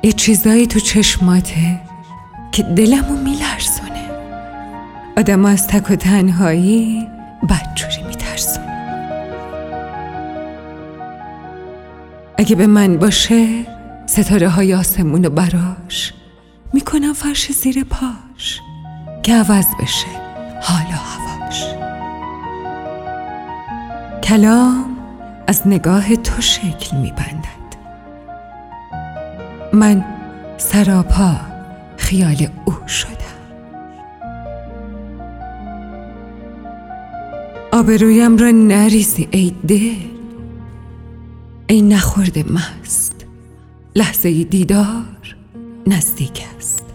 یه چیزایی تو چشماته که دلمو میلرزونه. آدم از تک و تنهایی بدجوری میترسونه. اگه به من باشه ستاره های آسمونو براش میکنم فرش زیر پاش که عوض بشه حال و هواش. کلام از نگاه تو شکل میبندد. من سراپا خیال او شدم. آبرویم را نریزی ای دل، ای نخورده مست، لحظه دیدار نزدیک است.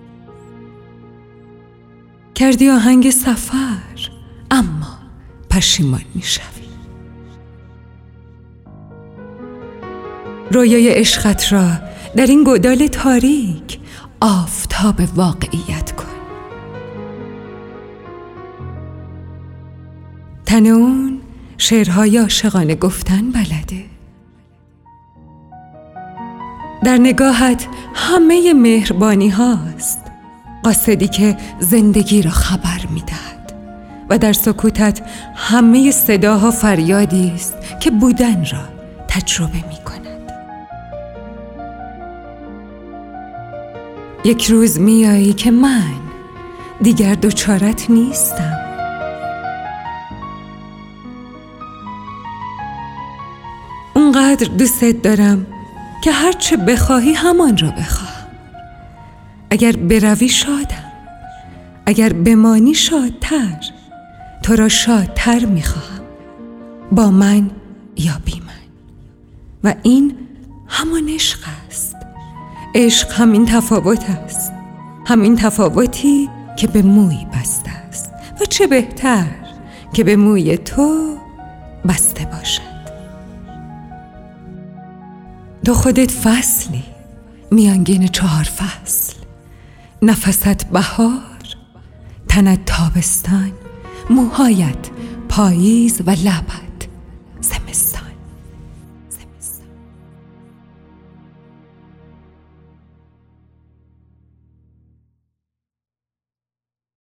کردی آهنگ سفر اما پشیمان میشوی. رویای عشقت را در این گودال تاریک آفتاب واقعیت کن. تن اون شعرهای عاشقانه گفتن بلده. در نگاهت همه مهربانی هاست، قاصدی که زندگی را خبر میدهد و در سکوتت همه صداها فریادی است که بودن را تجربه میکند. یک روز میایی که من دیگر دوچارت نیستم. اونقدر دوستت دارم که هرچه بخواهی همان را بخواهم. اگر بروی شادم، اگر بمانی شادتر. تو را شادتر میخواهم، با من یا بی من. و این همان عشق است. عشق همین تفاوت است، همین تفاوتی که به موی بسته است و چه بهتر که به موی تو بسته باشد. تو خودت فصلی میانگین 4 فصل، نفست بهار، تنت تابستان، موهایت پاییز و لبت